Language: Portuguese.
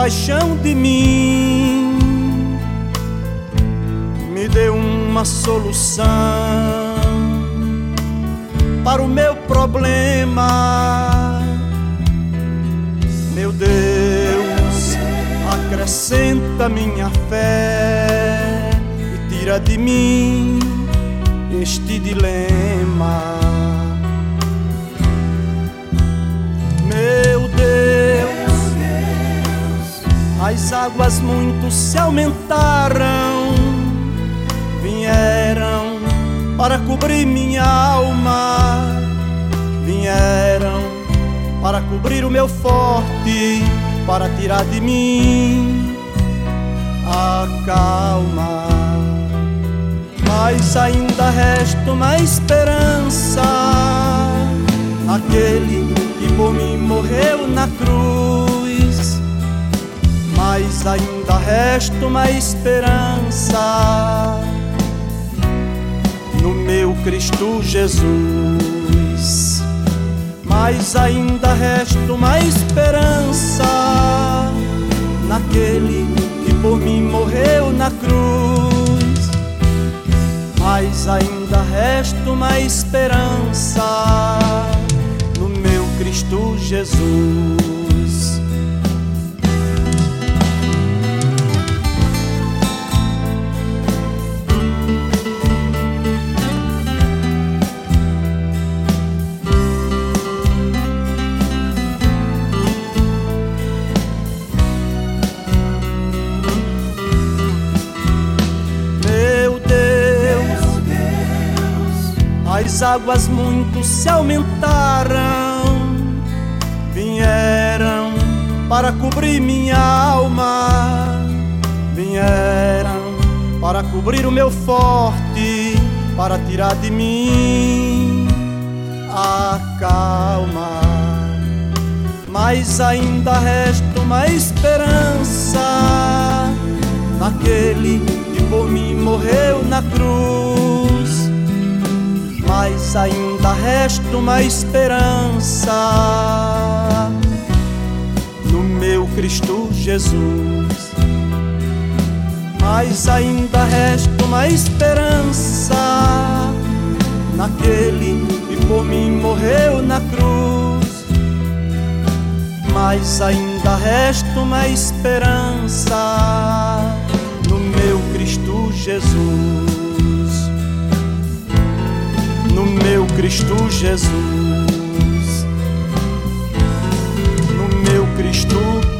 compaixão de mim, me deu uma solução para o meu problema. Meu Deus, acrescenta minha fé e tira de mim este dilema. Meu Deus, as águas muito se aumentaram, vieram para cobrir minha alma, vieram para cobrir o meu forte, para tirar de mim a calma. Mas ainda resta uma esperança, aquele que por mim morreu na cruz. Mas ainda resta uma esperança no meu Cristo Jesus. Mas ainda resta uma esperança naquele que por mim morreu na cruz. Mas ainda resta uma esperança no meu Cristo Jesus. As águas muito se aumentaram, vieram para cobrir minha alma, vieram para cobrir o meu forte, para tirar de mim a calma. Mas ainda resta uma esperança naquele que por mim morreu na cruz. Mas ainda resta uma esperança no meu Cristo Jesus. Mas ainda resta uma esperança naquele que por mim morreu na cruz. Mas ainda resta uma esperança no meu Cristo Jesus. No meu Cristo Jesus, no meu Cristo